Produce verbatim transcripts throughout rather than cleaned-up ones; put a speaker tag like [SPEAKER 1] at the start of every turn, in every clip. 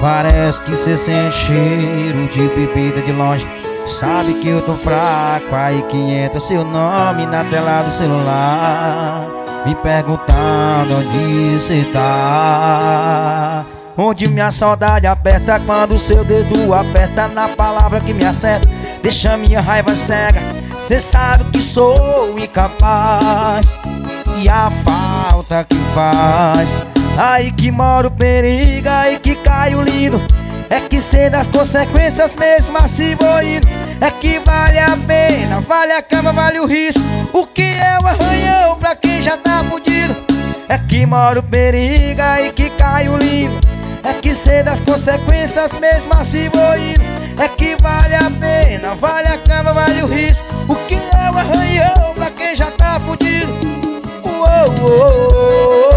[SPEAKER 1] Parece que cê sente cheiro de bebida de longe. Sabe que eu tô fraco, aí que entra seu nome na tela do celular, me perguntando onde cê tá. Onde minha saudade aperta quando seu dedo aperta na palavra que me acerta, deixa minha raiva cega. Cê sabe que sou incapaz e a falta que faz. Aí que mora o perigo, aí que cai o lindo. É que sei das consequências mesmo assim vou indo. É que vale a pena, vale a cama, vale o risco. O que é o arranhão pra quem já tá fudido? É que mora o perigo, aí que cai o lindo. É que sei das consequências mesmo assim vou indo. É que vale a pena, vale a cama, vale o risco. O que é o arranhão pra quem já tá fudido? Uou, uou, uou.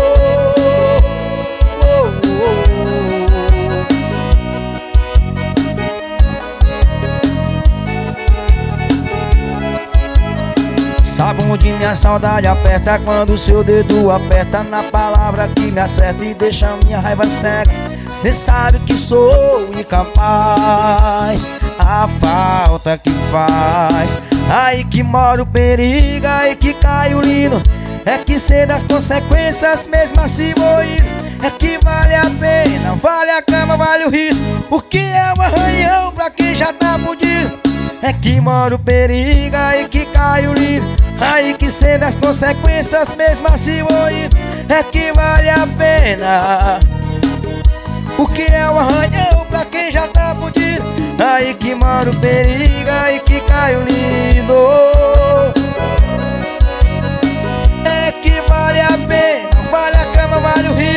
[SPEAKER 1] Sabe onde minha saudade aperta quando seu dedo aperta na palavra que me acerta e deixa minha raiva cega. Cê sabe que sou incapaz, a falta que faz. Aí que mora o perigo, aí que cai o lindo. É que sei das consequências mesmo assim vou indo. É que vale a pena, vale a cama, vale o risco. O que é o arranhão pra quem já tá fudido? É que mora o perigo, aí que cai o lindo. Aí que sei das consequências mesmo assim vou indo. É que vale a pena. O que é o arranhão pra quem já tá fudido? Aí que mora o perigo, aí que cai o lindo. É que vale a pena, vale a cama, vale o risco.